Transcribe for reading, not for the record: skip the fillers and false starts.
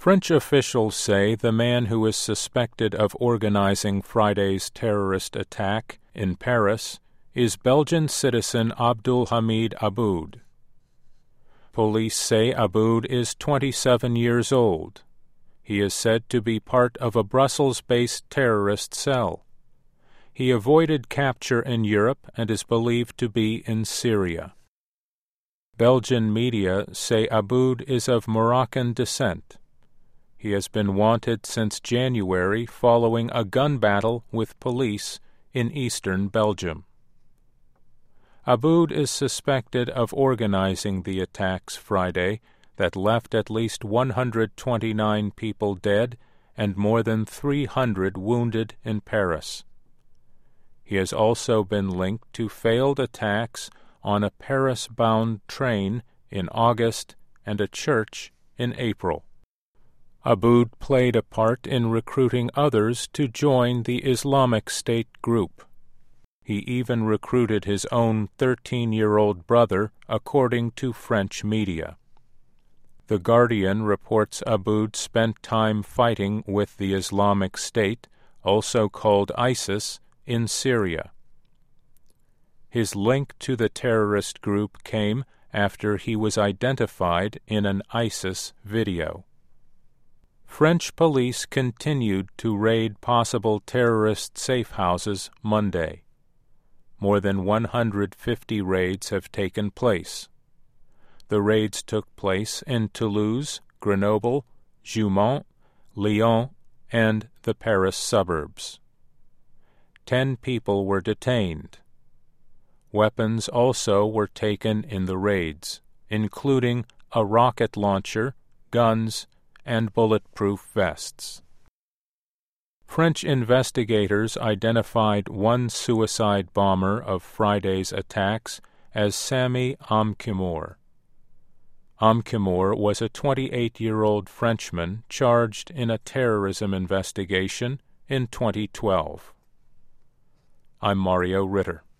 French officials say the man who is suspected of organizing Friday's terrorist attack in Paris is Belgian citizen Abdulhamid Aboud. Police say Aboud is 27 years old. He is said to be part of a Brussels-based terrorist cell. He avoided capture in Europe and is believed to be in Syria. Belgian media say Aboud is of Moroccan descent. He has been wanted since January following a gun battle with police in eastern Belgium. Aboud is suspected of organizing the attacks Friday that left at least 129 people dead and more than 300 wounded in Paris. He has also been linked to failed attacks on a Paris-bound train in August and a church in April. Aboud played a part in recruiting others to join the Islamic State group. He even recruited his own 13-year-old brother, according to French media. The Guardian reports Aboud spent time fighting with the Islamic State, also called ISIS, in Syria. His link to the terrorist group came after he was identified in an ISIS video. French police continued to raid possible terrorist safe houses Monday. More than 150 raids have taken place. The raids took place in Toulouse, Grenoble, Jument, Lyon, and the Paris suburbs. 10 people were detained. Weapons also were taken in the raids, including a rocket launcher, guns, and bulletproof vests. French investigators identified one suicide bomber of Friday's attacks as Sami Amkimour. Amkimour was a 28-year-old Frenchman charged in a terrorism investigation in 2012. I'm Mario Ritter.